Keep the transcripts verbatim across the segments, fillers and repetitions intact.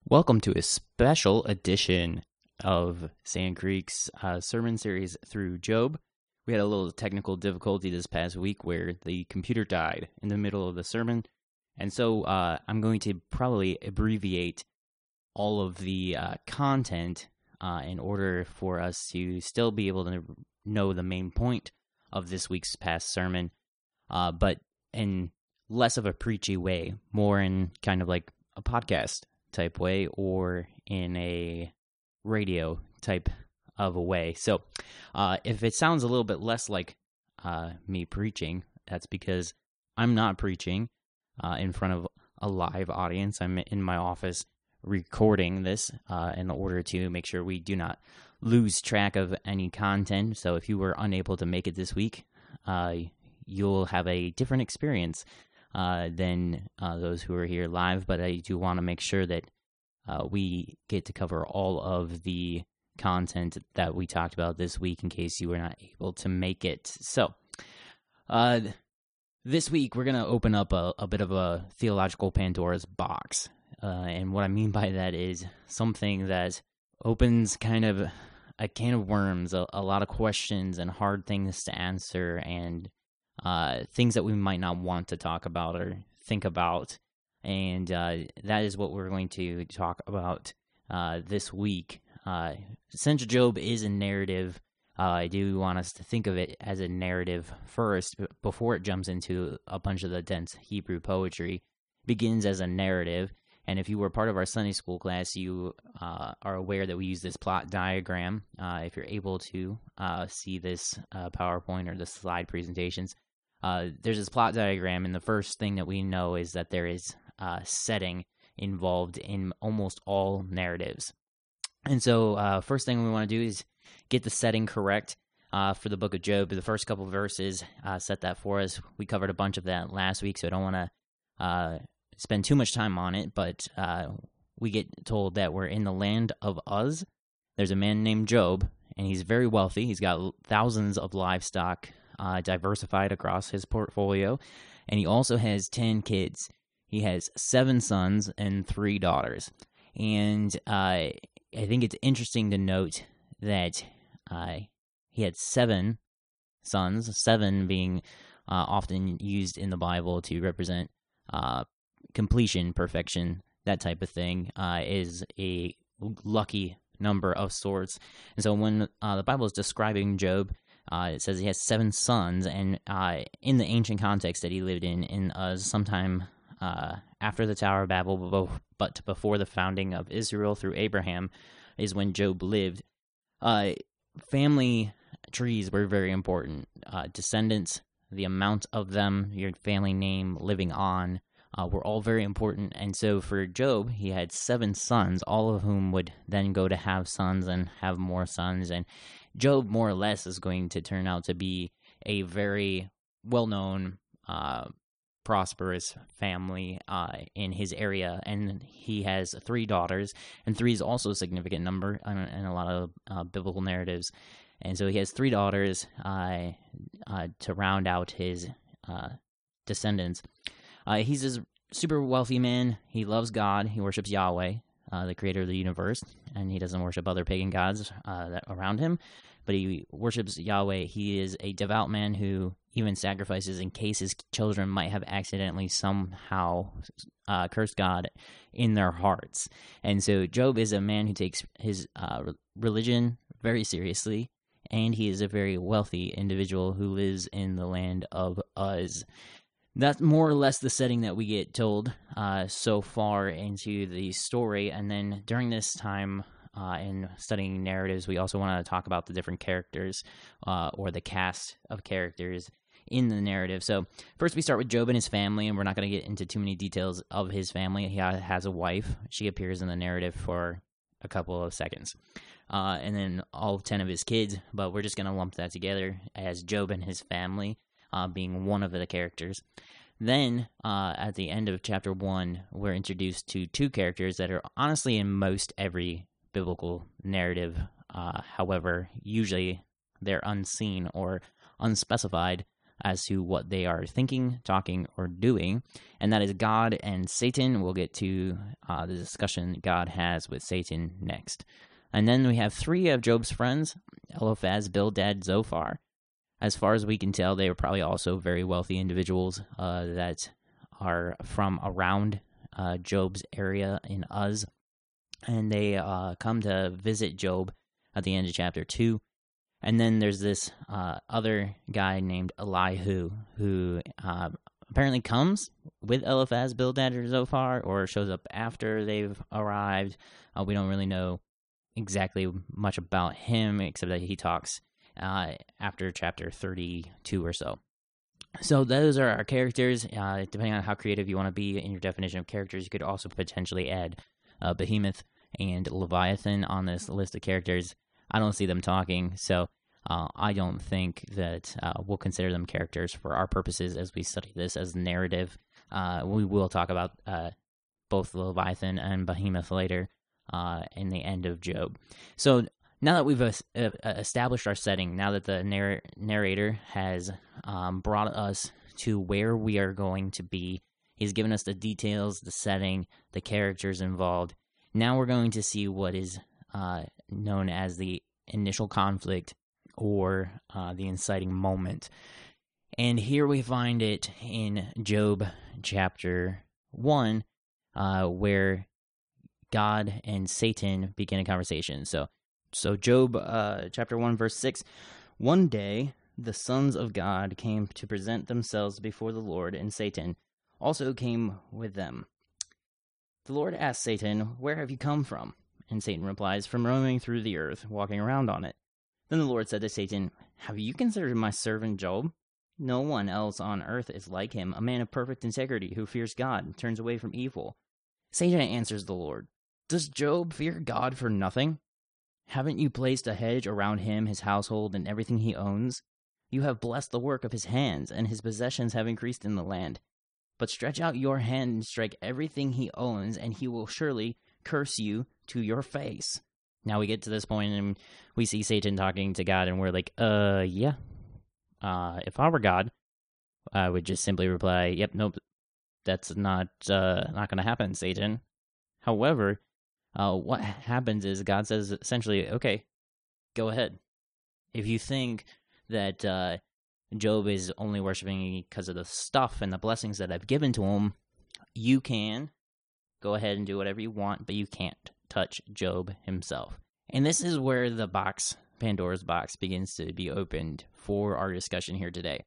Welcome to a special edition of Sand Creek's uh, sermon series through Job. We had a little technical difficulty this past week where the computer died in the middle of the sermon, and so uh, I'm going to probably abbreviate all of the uh, content uh, in order for us to still be able to know the main point of this week's past sermon, uh, but in less of a preachy way, more in kind of like a podcast type way or in a radio type of a way. So uh, if it sounds a little bit less like uh, me preaching, that's because I'm not preaching uh, in front of a live audience. I'm in my office recording this uh, in order to make sure we do not lose track of any content. So if you were unable to make it this week, uh, you'll have a different experience Uh, than uh, those who are here live, but I do want to make sure that uh, we get to cover all of the content that we talked about this week in case you were not able to make it. So, uh, this week we're going to open up a, a bit of a theological Pandora's box, uh, and what I mean by that is something that opens kind of a can of worms, a, a lot of questions and hard things to answer, and Uh, things that we might not want to talk about or think about, and uh, that is what we're going to talk about uh, this week. Uh, since Job is a narrative, uh, I do want us to think of it as a narrative first, before it jumps into a bunch of the dense Hebrew poetry. It begins as a narrative, and if you were part of our Sunday school class, you uh, are aware that we use this plot diagram. Uh, if you're able to uh, see this uh, PowerPoint or the slide presentations, Uh, there's this plot diagram, and the first thing that we know is that there is uh, setting involved in almost all narratives. And so uh, first thing we want to do is get the setting correct uh, for the book of Job. The first couple verses uh, set that for us. We covered a bunch of that last week, so I don't want to uh, spend too much time on it, but uh, we get told that we're in the land of Uz. There's a man named Job, and he's very wealthy. He's got thousands of livestock Uh, diversified across his portfolio, and he also has ten kids. He has seven sons and three daughters, and uh, I think it's interesting to note that uh, he had seven sons, seven being uh, often used in the Bible to represent uh, completion, perfection, that type of thing, uh, is a lucky number of sorts. And so when uh, the Bible is describing Job, Uh, it says he has seven sons, and uh, in the ancient context that he lived in, in uh, sometime uh, after the Tower of Babel, but before the founding of Israel through Abraham, is when Job lived. Uh, family trees were very important. Uh, descendants, the amount of them, your family name, living on, uh, were all very important. And so for Job, he had seven sons, all of whom would then go to have sons and have more sons, and Job, more or less, is going to turn out to be a very well-known, uh, prosperous family uh, in his area, and he has three daughters, and three is also a significant number in, in a lot of uh, biblical narratives, and so he has three daughters uh, uh, to round out his uh, descendants. Uh, he's a super wealthy man. He loves God. He worships Yahweh, Uh, the creator of the universe, and he doesn't worship other pagan gods uh, that around him, but he worships Yahweh. He is a devout man who even sacrifices in case his children might have accidentally somehow uh, cursed God in their hearts. And so Job is a man who takes his uh, religion very seriously, and he is a very wealthy individual who lives in the land of Uz. That's more or less the setting that we get told uh, so far into the story, and then during this time uh, in studying narratives, we also want to talk about the different characters uh, or the cast of characters in the narrative. So first we start with Job and his family, and we're not going to get into too many details of his family. He has a wife. She appears in the narrative for a couple of seconds. Uh, and then all ten of his kids, but we're just going to lump that together as Job and his family uh, being one of the characters. Then, uh, at the end of chapter one, we're introduced to two characters that are honestly in most every biblical narrative. Uh, however, usually they're unseen or unspecified as to what they are thinking, talking, or doing, and that is God and Satan. We'll get to uh, the discussion God has with Satan next. And then we have three of Job's friends, Eliphaz, Bildad, Zophar. As far as we can tell, they are probably also very wealthy individuals uh, that are from around uh, Job's area in Uz, and they uh, come to visit Job at the end of chapter two. And then there's this uh, other guy named Elihu who uh, apparently comes with Eliphaz, Bildad, or Zophar, or shows up after they've arrived. Uh, we don't really know exactly much about him, except that he talks uh, after chapter thirty-two or so. So those are our characters. Uh, depending on how creative you want to be in your definition of characters, you could also potentially add uh, Behemoth and Leviathan on this list of characters. I don't see them talking, so uh, I don't think that uh, we'll consider them characters for our purposes as we study this as narrative. Uh, we will talk about uh, both Leviathan and Behemoth later uh, in the end of Job. So now that we've uh, established our setting, now that the narr- narrator has um, brought us to where we are going to be, he's given us the details, the setting, the characters involved. Now we're going to see what is uh, known as the initial conflict or uh, the inciting moment. And here we find it in Job chapter one, uh, where God and Satan begin a conversation. So, so Job uh, chapter one, verse six, one day the sons of God came to present themselves before the Lord, and Satan also came with them. The Lord asked Satan, "Where have you come from?" And Satan replies, "From roaming through the earth, walking around on it." Then the Lord said to Satan, "Have you considered my servant Job? No one else on earth is like him, a man of perfect integrity who fears God and turns away from evil." Satan answers the Lord, "Does Job fear God for nothing? Haven't you placed a hedge around him, his household, and everything he owns? You have blessed the work of his hands, and his possessions have increased in the land. But stretch out your hand and strike everything he owns, and he will surely curse you to your face." Now we get to this point, and we see Satan talking to God, and we're like, uh, yeah. Uh, if I were God, I would just simply reply, "Yep, nope, that's not uh, not going to happen, Satan." However, uh, what happens is God says essentially, "Okay, go ahead. If you think that uh, Job is only worshiping me because of the stuff and the blessings that I've given to him, you can go ahead and do whatever you want, but you can't touch Job himself." And this is where the box, Pandora's box, begins to be opened for our discussion here today.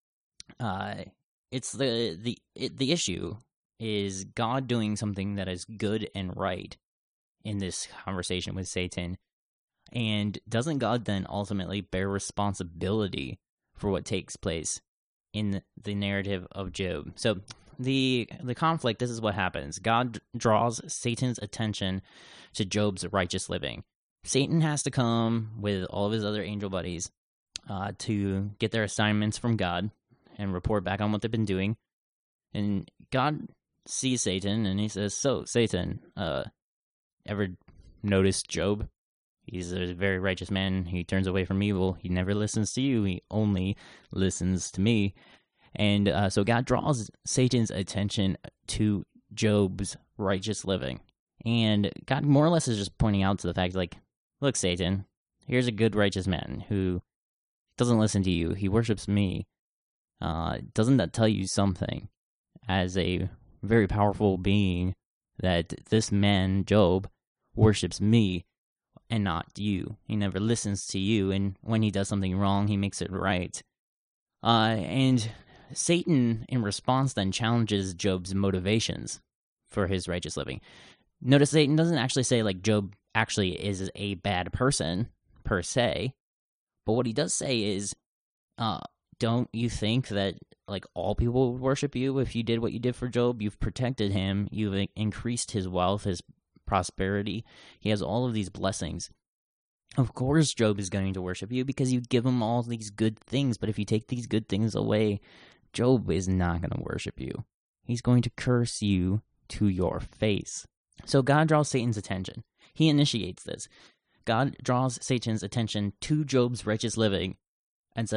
Uh, it's the the it, the issue is God doing something that is good and right in this conversation with Satan, and doesn't God then ultimately bear responsibility for what takes place in the narrative of Job? So the the conflict, this is what happens. God draws Satan's attention to Job's righteous living. Satan has to come with all of his other angel buddies uh, to get their assignments from God and report back on what they've been doing. And God sees Satan and he says, "So, Satan, uh, ever noticed Job? He's a very righteous man. He turns away from evil. He never listens to you. He only listens to me." And uh, so God draws Satan's attention to Job's righteous living. And God more or less is just pointing out to the fact, like, look, Satan, here's a good righteous man who doesn't listen to you. He worships me. Uh, doesn't that tell you something as a very powerful being that this man, Job, worships me and not you? He never listens to you, and when he does something wrong, he makes it right. Uh, and Satan, in response, then challenges Job's motivations for his righteous living. Notice Satan doesn't actually say, like, Job actually is a bad person, per se. But what he does say is, uh, don't you think that, like, all people would worship you if you did what you did for Job? You've protected him. You've increased his wealth, his prosperity. He has all of these blessings. Of course Job is going to worship you because you give him all these good things. But if you take these good things away, Job is not going to worship you. He's going to curse you to your face. So God draws Satan's attention. He initiates this. God draws Satan's attention to Job's righteous living and says,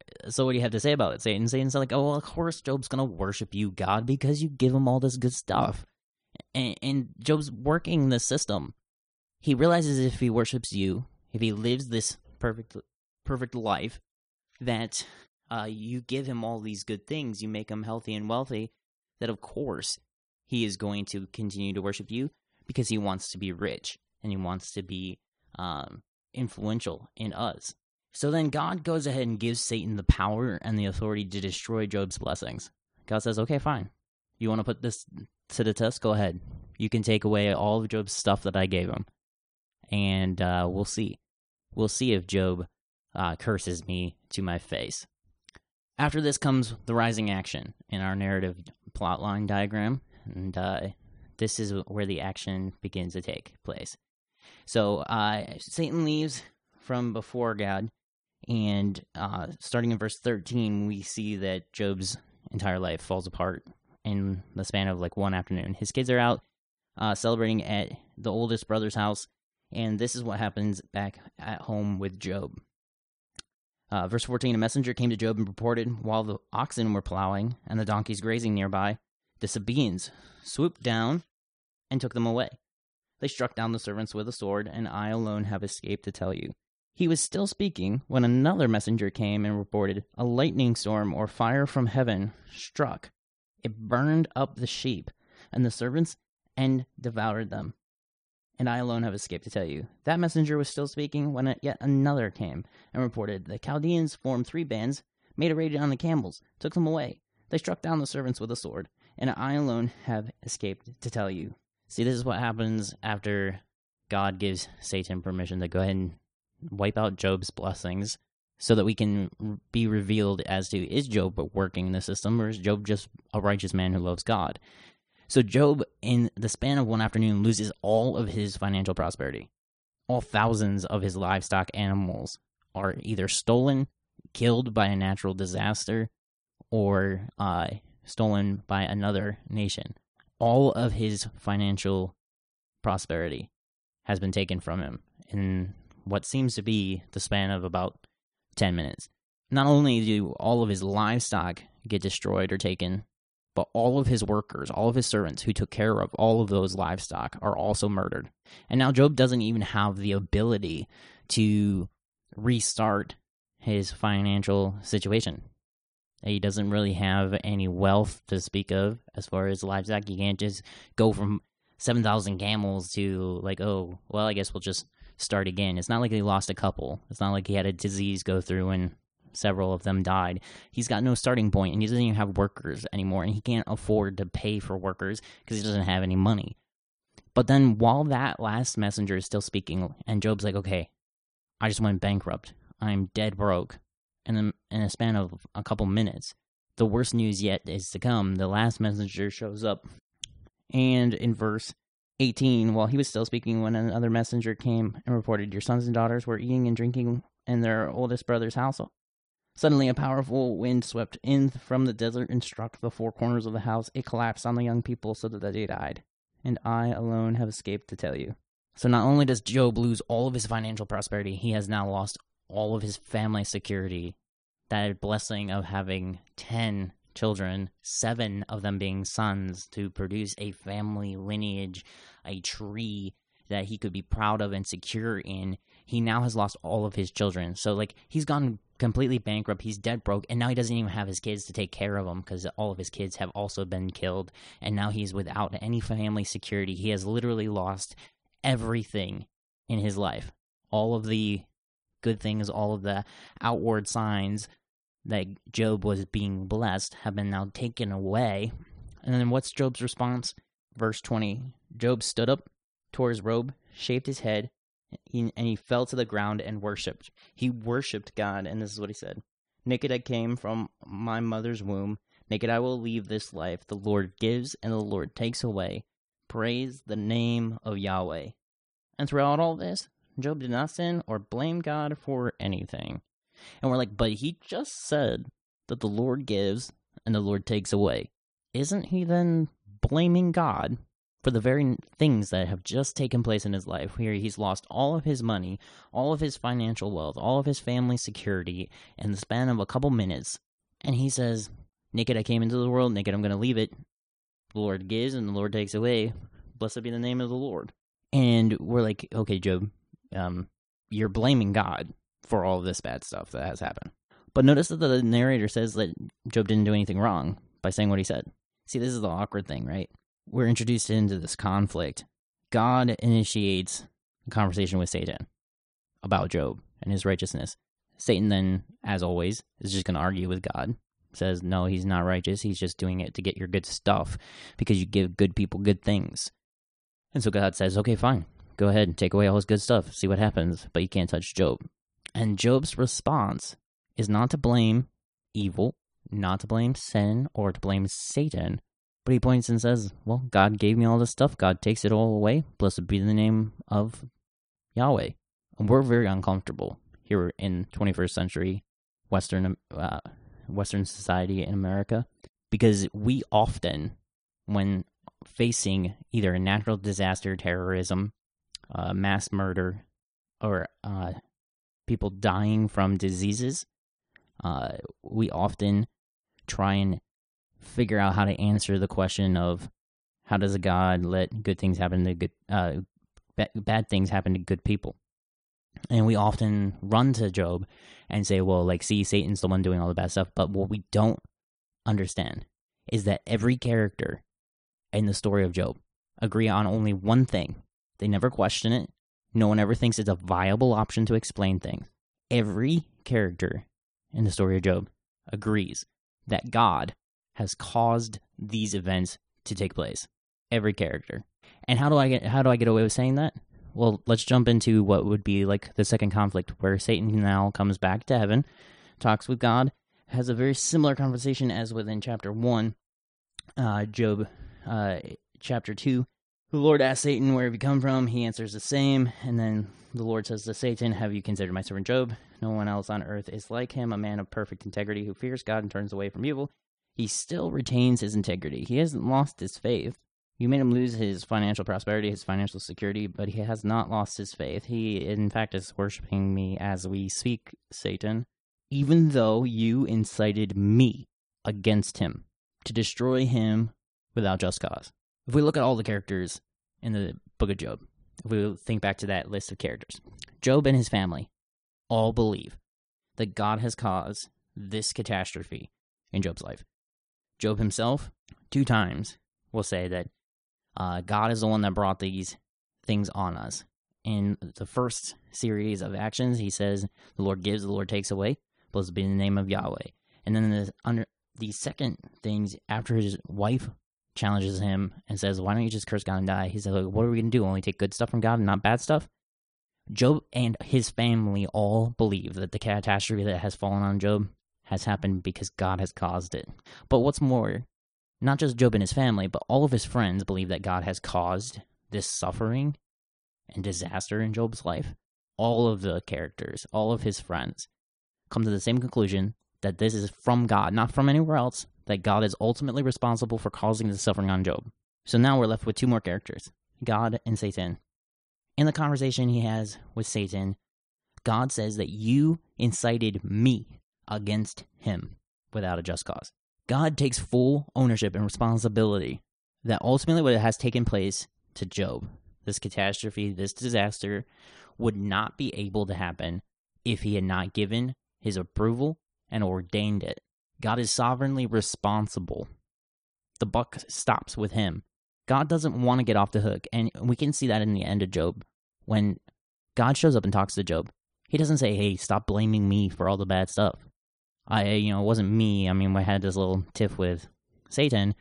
So what do you have to say about it, Satan? Satan's like, oh, well, of course Job's going to worship you, God, because you give him all this good stuff. And, and Job's working the system. He realizes if he worships you, if he lives this perfect perfect life, that uh, you give him all these good things, you make him healthy and wealthy, that of course he is going to continue to worship you because he wants to be rich and he wants to be um, influential in us. So then God goes ahead and gives Satan the power and the authority to destroy Job's blessings. God says, okay, fine. You want to put this to the test? Go ahead. You can take away all of Job's stuff that I gave him. And uh, we'll see. We'll see if Job uh, curses me to my face. After this comes the rising action in our narrative plotline diagram. And uh, this is where the action begins to take place. So uh, Satan leaves from before God. And uh, starting in verse thirteen, we see that Job's entire life falls apart in the span of like one afternoon. His kids are out uh, celebrating at the oldest brother's house, and this is what happens back at home with Job. Uh, verse fourteen, a messenger came to Job and reported, while the oxen were plowing and the donkeys grazing nearby, the Sabaeans swooped down and took them away. They struck down the servants with a sword, and I alone have escaped to tell you. He was still speaking when another messenger came and reported, a lightning storm or fire from heaven struck. It burned up the sheep and the servants and devoured them. And I alone have escaped to tell you. That messenger was still speaking when yet another came and reported, the Chaldeans formed three bands, made a raid on the camels, took them away. They struck down the servants with a sword, and I alone have escaped to tell you. See, this is what happens after God gives Satan permission to go ahead and wipe out Job's blessings so that we can be revealed as to, is Job working in the system, or is Job just a righteous man who loves God? So Job, in the span of one afternoon, loses all of his financial prosperity. All thousands of his livestock animals are either stolen, killed by a natural disaster, or uh, stolen by another nation. All of his financial prosperity has been taken from him in what seems to be the span of about ten minutes. Not only do all of his livestock get destroyed or taken, but all of his workers, all of his servants who took care of all of those livestock are also murdered. And now Job doesn't even have the ability to restart his financial situation. He doesn't really have any wealth to speak of as far as livestock. You can't just go from seven thousand camels to like, oh, well, I guess we'll just start again. It's not like he lost a couple. It's not like he had a disease go through and several of them died. He's got no starting point, and he doesn't even have workers anymore, and he can't afford to pay for workers because he doesn't have any money. But then while that last messenger is still speaking, and Job's like, okay, I just went bankrupt. I'm dead broke. And then in a span of a couple minutes, the worst news yet is to come. The last messenger shows up. And in verse eighteen, while he was still speaking, when another messenger came and reported, your sons and daughters were eating and drinking in their oldest brother's house. Suddenly a powerful wind swept in from the desert and struck the four corners of the house. It collapsed on the young people so that they died. And I alone have escaped to tell you. So not only does Job lose all of his financial prosperity, he has now lost all of his family security. That blessing of having ten children, seven of them being sons, to produce a family lineage, a tree that he could be proud of and secure in, he now has lost all of his children. So, like, he's gone completely bankrupt, he's dead broke, and now he doesn't even have his kids to take care of him because all of his kids have also been killed, and now he's without any family security. He has literally lost everything in his life. All of the good things, all of the outward signs that Job was being blessed have been now taken away. And then what's Job's response? Verse twenty, Job stood up, tore his robe, shaved his head, and he fell to the ground and worshipped. He worshipped God, and this is what he said. Naked I came from my mother's womb. Naked I will leave this life. The Lord gives, and the Lord takes away. Praise the name of Yahweh. And throughout all this, Job did not sin or blame God for anything. And we're like, but he just said that the Lord gives and the Lord takes away. Isn't he then blaming God for the very things that have just taken place in his life, where he's lost all of his money, all of his financial wealth, all of his family security in the span of a couple minutes. And he says, naked I came into the world, naked I'm going to leave it. The Lord gives and the Lord takes away. Blessed be the name of the Lord. And we're like, okay, Job, um, you're blaming God for all of this bad stuff that has happened. But notice that the narrator says that Job didn't do anything wrong by saying what he said. See, this is the awkward thing, right? We're introduced into this conflict. God initiates a conversation with Satan about Job and his righteousness. Satan then, as always, is just going to argue with God. Says, no, he's not righteous. He's just doing it to get your good stuff because you give good people good things. And so God says, okay, fine. Go ahead and take away all his good stuff. See what happens. But you can't touch Job. And Job's response is not to blame evil, not to blame sin, or to blame Satan. But he points and says, well, God gave me all this stuff. God takes it all away. Blessed be the name of Yahweh. And we're very uncomfortable here in twenty-first century Western uh, Western society in America, because we often, when facing either a natural disaster, terrorism, uh, mass murder, or uh, people dying from diseases, uh, we often try and figure out how to answer the question of how does a God let good things happen to good, uh, ba- bad things happen to good people? And we often run to Job and say, well, like, see, Satan's the one doing all the bad stuff. But what we don't understand is that every character in the story of Job agree on only one thing. They never question it. No one ever thinks it's a viable option to explain things. Every character in the story of Job agrees that God has caused these events to take place. Every character. And how do I get how do I get away with saying that? Well, let's jump into what would be like the second conflict, where Satan now comes back to heaven, talks with God, has a very similar conversation as within chapter one, uh, Job, uh, chapter two. The Lord asks Satan, where have you come from? He answers the same, and then the Lord says to Satan, have you considered my servant Job? No one else on earth is like him, a man of perfect integrity who fears God and turns away from evil. He still retains his integrity. He hasn't lost his faith. You made him lose his financial prosperity, his financial security, but he has not lost his faith. He, in fact, is worshiping me as we speak, Satan, even though you incited me against him to destroy him without just cause. If we look at all the characters in the book of Job, if we think back to that list of characters, Job and his family all believe that God has caused this catastrophe in Job's life. Job himself, two times, will say that Uh, God is the one that brought these things on us. In the first series of actions, he says, the Lord gives, the Lord takes away. Blessed be the name of Yahweh. And then the, under the second things, after his wife challenges him and says, why don't you just curse God and die? He says, what are we going to do? Only take good stuff from God and not bad stuff? Job and his family all believe that the catastrophe that has fallen on Job has happened because God has caused it. But what's more, not just Job and his family, but all of his friends believe that God has caused this suffering and disaster in Job's life. All of the characters, all of his friends, come to the same conclusion that this is from God, not from anywhere else, that God is ultimately responsible for causing the suffering on Job. So now we're left with two more characters, God and Satan. In the conversation he has with Satan, God says that you incited me against him without a just cause. God takes full ownership and responsibility that ultimately what has taken place to Job, this catastrophe, this disaster, would not be able to happen if he had not given his approval and ordained it. God is sovereignly responsible. The buck stops with him. God doesn't want to get off the hook, and we can see that in the end of Job. When God shows up and talks to Job, he doesn't say, hey, stop blaming me for all the bad stuff. I, you know, it wasn't me. I mean, I had this little tiff with Satan,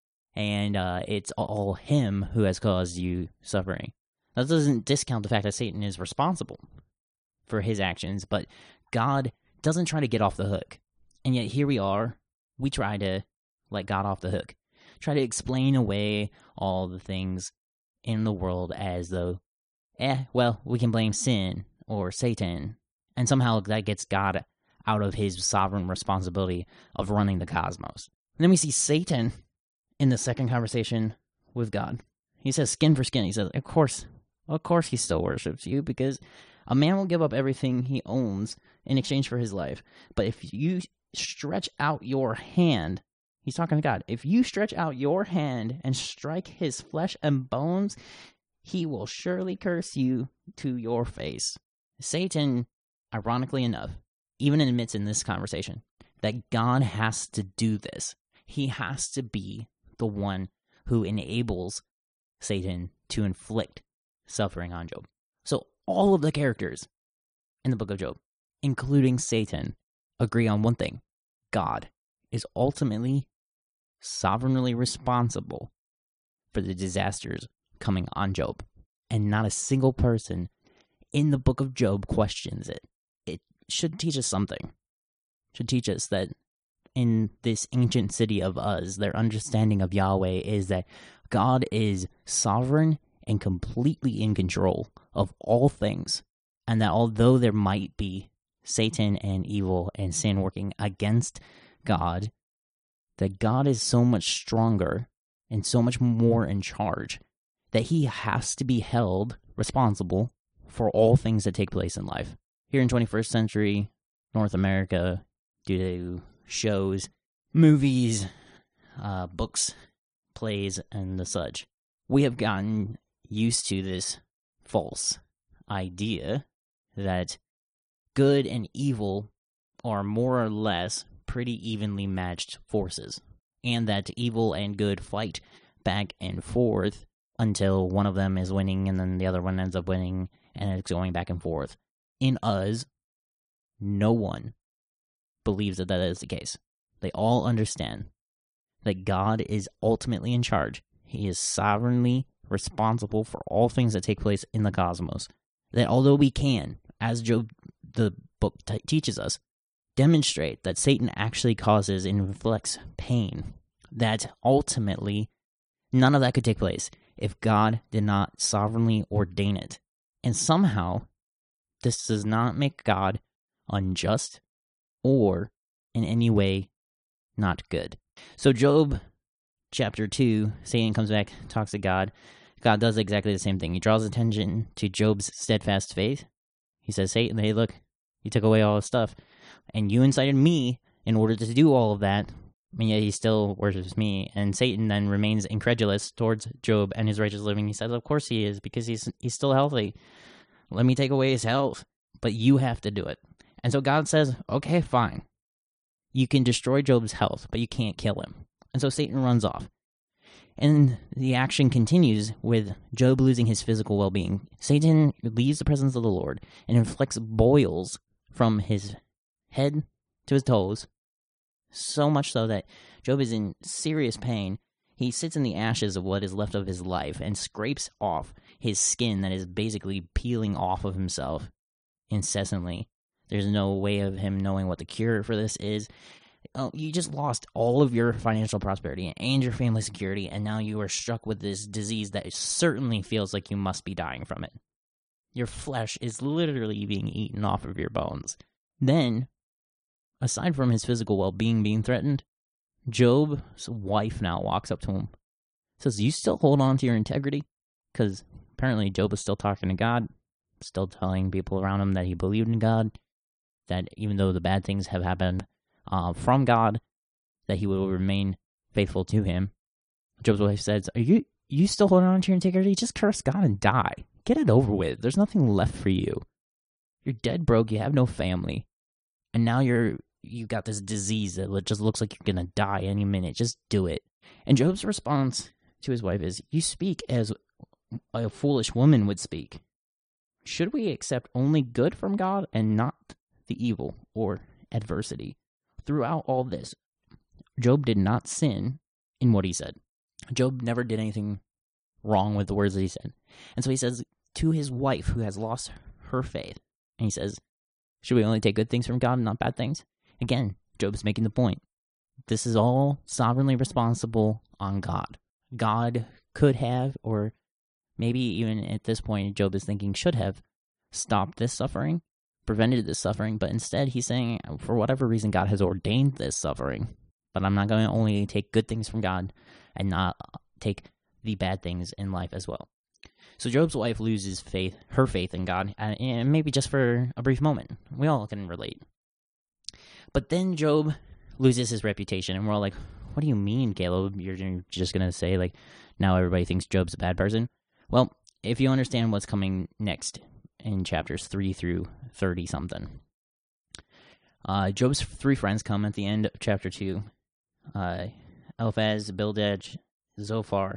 and uh, it's all him who has caused you suffering. That doesn't discount the fact that Satan is responsible for his actions, but God doesn't try to get off the hook. And yet here we are. We try to let God off the hook. Try to explain away all the things in the world as though, eh, well, we can blame sin or Satan, and somehow that gets God out of his sovereign responsibility of running the cosmos. And then we see Satan in the second conversation with God. He says skin for skin. He says, of course, of course he still worships you, because a man will give up everything he owns in exchange for his life. But if you stretch out your hand, he's talking to God, if you stretch out your hand and strike his flesh and bones, he will surely curse you to your face. Satan, ironically enough, even admits in this conversation that God has to do this. He has to be the one who enables Satan to inflict suffering on Job. So all of the characters in the book of Job, including Satan, agree on one thing. God is ultimately sovereignly responsible for the disasters coming on Job. And not a single person in the book of Job questions it. It should teach us something. It should teach us that in this ancient city of Uz, their understanding of Yahweh is that God is sovereign and completely in control of all things. And that although there might be Satan and evil and sin working against God, that God is so much stronger and so much more in charge that he has to be held responsible for all things that take place in life. Here in twenty-first century North America, due to shows, movies, uh, books, plays, and the such, we have gotten used to this false idea that good and evil are more or less pretty evenly matched forces, and that evil and good fight back and forth until one of them is winning and then the other one ends up winning, and it's going back and forth. In Uz, no one believes that that is the case. They all understand that God is ultimately in charge. He is sovereignly responsible for all things that take place in the cosmos. That although we can, as Job, the book t- teaches us, demonstrate that Satan actually causes and inflicts pain, that ultimately none of that could take place if God did not sovereignly ordain it. And somehow, this does not make God unjust or in any way not good. So Job chapter two, Satan comes back, talks to God. God does exactly the same thing. He draws attention to Job's steadfast faith. He says, Satan, hey, look, you took away all this stuff, and you incited me in order to do all of that, and yet he still worships me. And Satan then remains incredulous towards Job and his righteous living. He says, of course he is, because he's he's still healthy. Let me take away his health, but you have to do it. And so God says, okay, fine. You can destroy Job's health, but you can't kill him. And so Satan runs off. And the action continues with Job losing his physical well-being. Satan leaves the presence of the Lord and inflicts boils from his head to his toes, so much so that Job is in serious pain. He sits in the ashes of what is left of his life and scrapes off his skin that is basically peeling off of himself incessantly. There's no way of him knowing what the cure for this is. Oh, you just lost all of your financial prosperity and your family security, and now you are struck with this disease that certainly feels like you must be dying from it. Your flesh is literally being eaten off of your bones. Then, aside from his physical well-being being threatened, Job's wife now walks up to him, says, you still hold on to your integrity? Because apparently Job is still talking to God, still telling people around him that he believed in God, that even though the bad things have happened uh, from God, that he will remain faithful to him. Job's wife says, are you you still holding on to your integrity? Just curse God and die. Get it over with. There's nothing left for you. You're dead broke. You have no family. And now you're, you've got this disease that just looks like you're going to die any minute. Just do it. And Job's response to his wife is, you speak as a foolish woman would speak. Should we accept only good from God and not the evil or adversity? Throughout all this, Job did not sin in what he said. Job never did anything wrong with the words that he said. And so he says to his wife, who has lost her faith, and he says, should we only take good things from God and not bad things? Again, Job's making the point. This is all sovereignly responsible on God. God could have, or maybe even at this point, Job is thinking should have stopped this suffering, prevented this suffering, but instead he's saying, for whatever reason, God has ordained this suffering, but I'm not going to only take good things from God and not take the bad things in life as well. So Job's wife loses faith, her faith in God, and maybe just for a brief moment. We all can relate. But then Job loses his reputation, and we're all like, what do you mean, Caleb? You're just going to say, like, now everybody thinks Job's a bad person? Well, if you understand what's coming next in chapters three through thirty-something, uh, Job's three friends come at the end of chapter two. Uh, Eliphaz, Bildad, Zophar.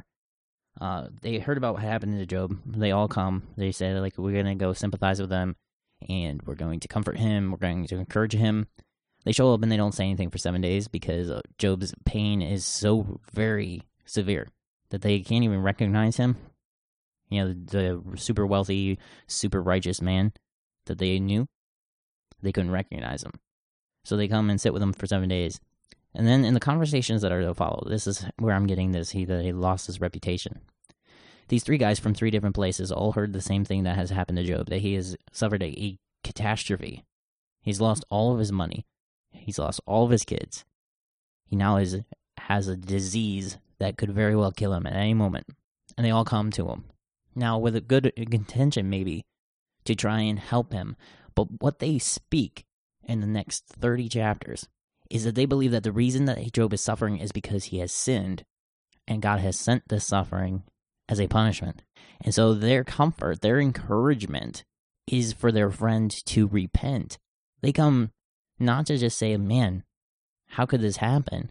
Uh, they heard about what happened to Job. They all come. They said, like, we're going to go sympathize with them, and we're going to comfort him. We're going to encourage him. They show up, and they don't say anything for seven days because Job's pain is so very severe that they can't even recognize him. You know, the, the super wealthy, super righteous man that they knew, they couldn't recognize him. So they come and sit with him for seven days. And then in the conversations that are to follow, this is where I'm getting this, he, that he lost his reputation. These three guys from three different places all heard the same thing that has happened to Job, that he has suffered a, a catastrophe. He's lost all of his money. He's lost all of his kids. He now is, has a disease that could very well kill him at any moment. And they all come to him. Now, with a good intention, maybe, to try and help him. But what they speak in the next thirty chapters is that they believe that the reason that Job is suffering is because he has sinned, and God has sent this suffering as a punishment. And so their comfort, their encouragement, is for their friend to repent. They come not to just say, man, how could this happen?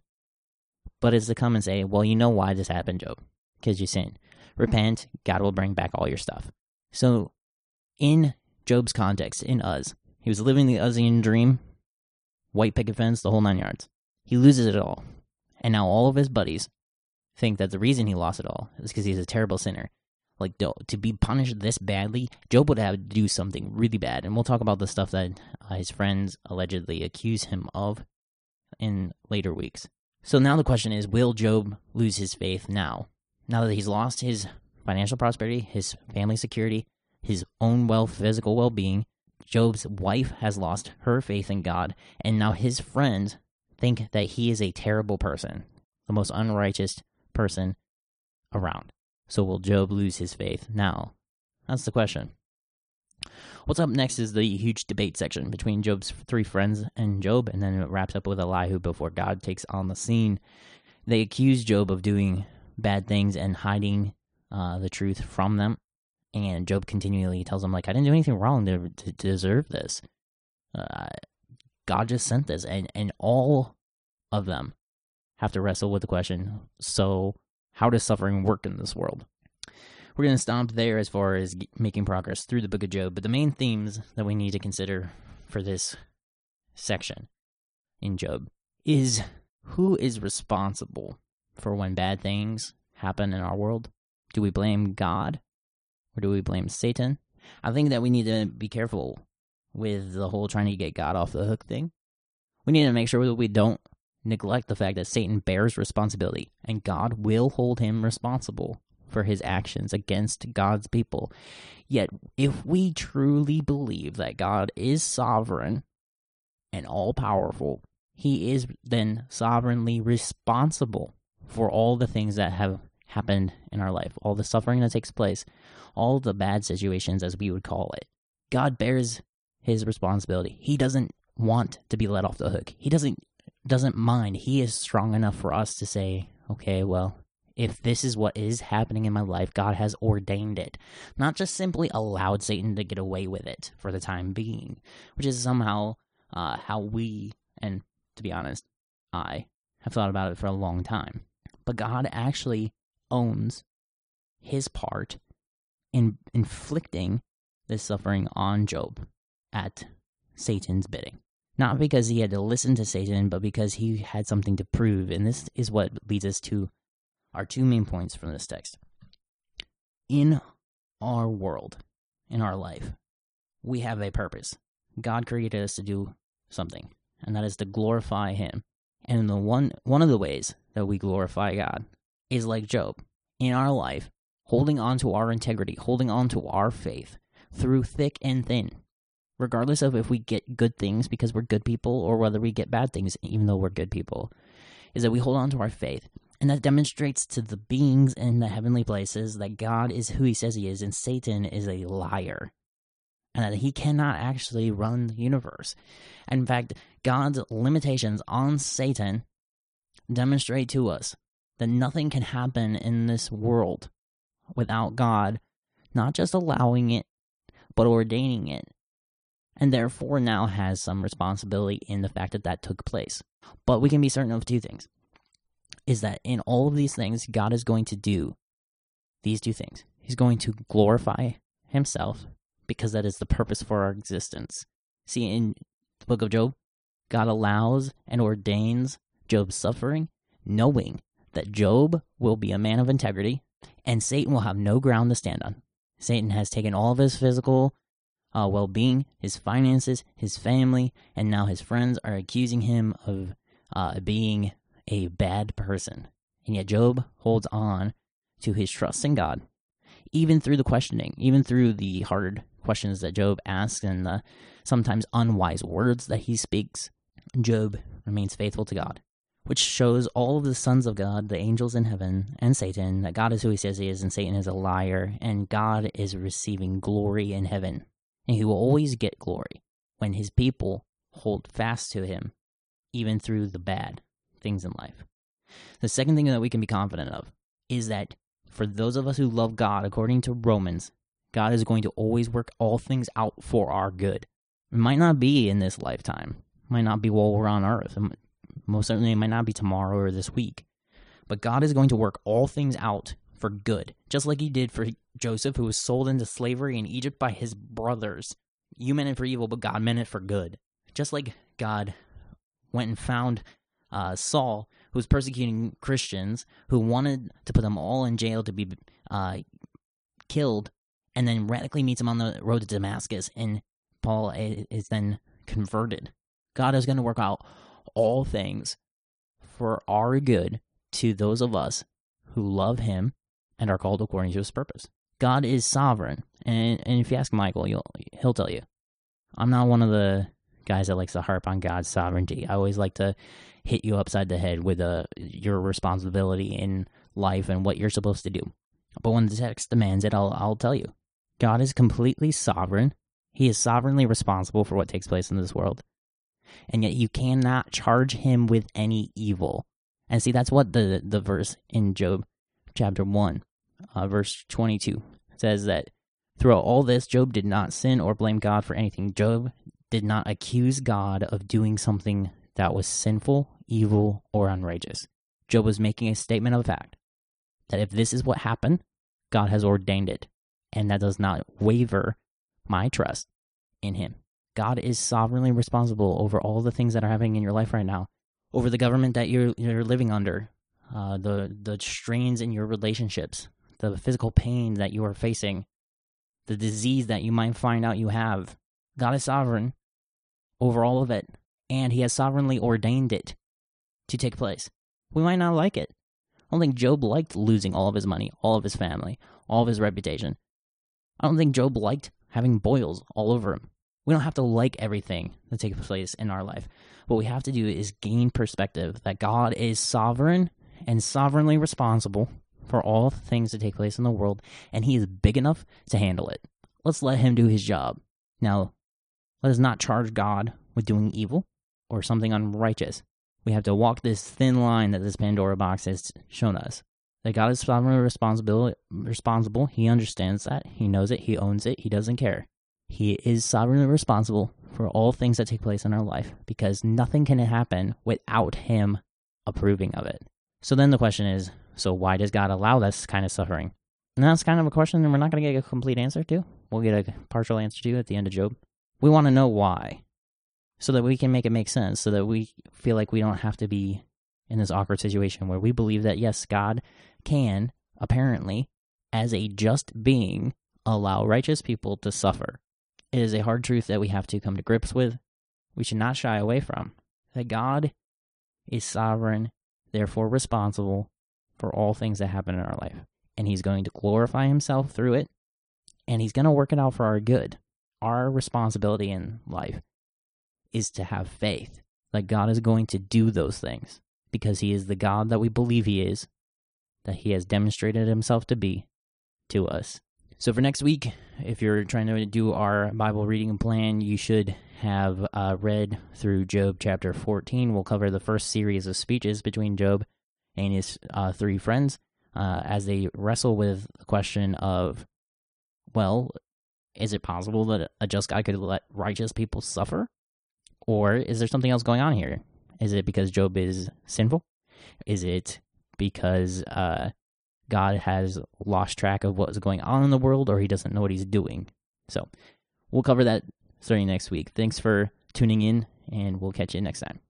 But it's to come and say, well, you know why this happened, Job. Because you sinned. Repent, God will bring back all your stuff. So, in Job's context, in Uz, he was living the Uzian dream, white picket fence, the whole nine yards. He loses it all. And now all of his buddies think that the reason he lost it all is because he's a terrible sinner. Like, to be punished this badly, Job would have to do something really bad. And we'll talk about the stuff that uh, his friends allegedly accuse him of in later weeks. So now the question is, will Job lose his faith now? Now that he's lost his financial prosperity, his family security, his own wealth, physical well-being, Job's wife has lost her faith in God, and now his friends think that he is a terrible person, the most unrighteous person around. So will Job lose his faith now? That's the question. What's up next is the huge debate section between Job's three friends and Job, and then it wraps up with Elihu before God takes on the scene. They accuse Job of doing bad things and hiding uh, the truth from them, and Job continually tells them, like, I didn't do anything wrong to, to, to deserve this. Uh, God just sent this, and, and all of them have to wrestle with the question, so how does suffering work in this world? We're going to stop there as far as making progress through the book of Job, but the main themes that we need to consider for this section in Job is who is responsible for when bad things happen in our world. Do we blame God or do we blame Satan? I think that we need to be careful with the whole trying to get God off the hook thing. We need to make sure that we don't neglect the fact that Satan bears responsibility and God will hold him responsible for his actions against God's people. Yet, if we truly believe that God is sovereign and all-powerful, he is then sovereignly responsible for all the things that have happened in our life, all the suffering that takes place, all the bad situations, as we would call it. God bears his responsibility. He doesn't want to be let off the hook. He doesn't doesn't mind. He is strong enough for us to say, okay, well, if this is what is happening in my life, God has ordained it. Not just simply allowed Satan to get away with it for the time being, which is somehow uh, how we, and to be honest, I have thought about it for a long time. But God actually owns his part in inflicting this suffering on Job at Satan's bidding. Not because he had to listen to Satan, but because he had something to prove. And this is what leads us to our two main points from this text. In our world, in our life, we have a purpose. God created us to do something, and that is to glorify him. And the one one of the ways that we glorify God is like Job. In our life, holding on to our integrity, holding on to our faith through thick and thin, regardless of if we get good things because we're good people or whether we get bad things even though we're good people, is that we hold on to our faith And that demonstrates to the beings in the heavenly places that God is who he says he is, and Satan is a liar. And that he cannot actually run the universe. And in fact, God's limitations on Satan demonstrate to us that nothing can happen in this world without God not just allowing it, but ordaining it. And therefore now has some responsibility in the fact that that took place. But we can be certain of two things. Is that in all of these things, God is going to do these two things. He's going to glorify himself, because that is the purpose for our existence. See, in the book of Job, God allows and ordains Job's suffering, knowing that Job will be a man of integrity, and Satan will have no ground to stand on. Satan has taken all of his physical uh, well-being, his finances, his family, and now his friends are accusing him of uh, being a bad person. And yet Job holds on to his trust in God, even through the questioning, even through the hard questions that Job asks and the sometimes unwise words that he speaks. Job remains faithful to God, which shows all of the sons of God, the angels in heaven, and Satan, that God is who he says he is, and Satan is a liar, and God is receiving glory in heaven. And he will always get glory when his people hold fast to him, even through the bad things in life. The second thing that we can be confident of is that for those of us who love God, according to Romans, God is going to always work all things out for our good. It might not be in this lifetime. It might not be while we're on earth. It most certainly it might not be tomorrow or this week. But God is going to work all things out for good, just like he did for Joseph, who was sold into slavery in Egypt by his brothers. You meant it for evil, but God meant it for good. Just like God went and found Uh, Saul, who was persecuting Christians, who wanted to put them all in jail to be uh, killed, and then radically meets him on the road to Damascus, and Paul is then converted. God is going to work out all things for our good to those of us who love him and are called according to his purpose. God is sovereign, and, and if you ask Michael, you'll, he'll tell you. I'm not one of the guys that likes to harp on God's sovereignty. I always like to hit you upside the head with uh, your responsibility in life and what you're supposed to do. But when the text demands it, I'll, I'll tell you. God is completely sovereign. He is sovereignly responsible for what takes place in this world. And yet you cannot charge him with any evil. And see, that's what the, the verse in Job chapter one, uh, verse twenty-two, says, that throughout all this, Job did not sin or blame God for anything. Job did not accuse God of doing something that was sinful, evil, or unrighteous. Job was making a statement of fact that if this is what happened, God has ordained it, and that does not waver my trust in him. God is sovereignly responsible over all the things that are happening in your life right now, over the government that you're you're living under, uh, the the strains in your relationships, the physical pain that you are facing, the disease that you might find out you have. God is sovereign over all of it, and he has sovereignly ordained it to take place. We might not like it. I don't think Job liked losing all of his money, all of his family, all of his reputation. I don't think Job liked having boils all over him. We don't have to like everything that takes place in our life. What we have to do is gain perspective that God is sovereign and sovereignly responsible for all things that take place in the world, and he is big enough to handle it. Let's let him do his job. Now, let us not charge God with doing evil or something unrighteous. We have to walk this thin line that this Pandora box has shown us. That God is sovereignly responsible, responsible. He understands that. He knows it. He owns it. He doesn't care. He is sovereignly responsible for all things that take place in our life, because nothing can happen without him approving of it. So then the question is, so why does God allow this kind of suffering? And that's kind of a question that we're not going to get a complete answer to. We'll get a partial answer to at the end of Job. We want to know why, so that we can make it make sense, so that we feel like we don't have to be in this awkward situation where we believe that, yes, God can, apparently, as a just being, allow righteous people to suffer. It is a hard truth that we have to come to grips with. We should not shy away from. That God is sovereign, therefore responsible for all things that happen in our life. And he's going to glorify himself through it, and he's going to work it out for our good. Our responsibility in life is to have faith that God is going to do those things, because he is the God that we believe he is, that he has demonstrated himself to be to us. So for next week, if you're trying to do our Bible reading plan, you should have uh, read through Job chapter fourteen. We'll cover the first series of speeches between Job and his uh, three friends uh, as they wrestle with the question of, well, is it possible that a just God could let righteous people suffer? Or is there something else going on here? Is it because Job is sinful? Is it because uh, God has lost track of what's going on in the world, or he doesn't know what he's doing? So we'll cover that starting next week. Thanks for tuning in, and we'll catch you next time.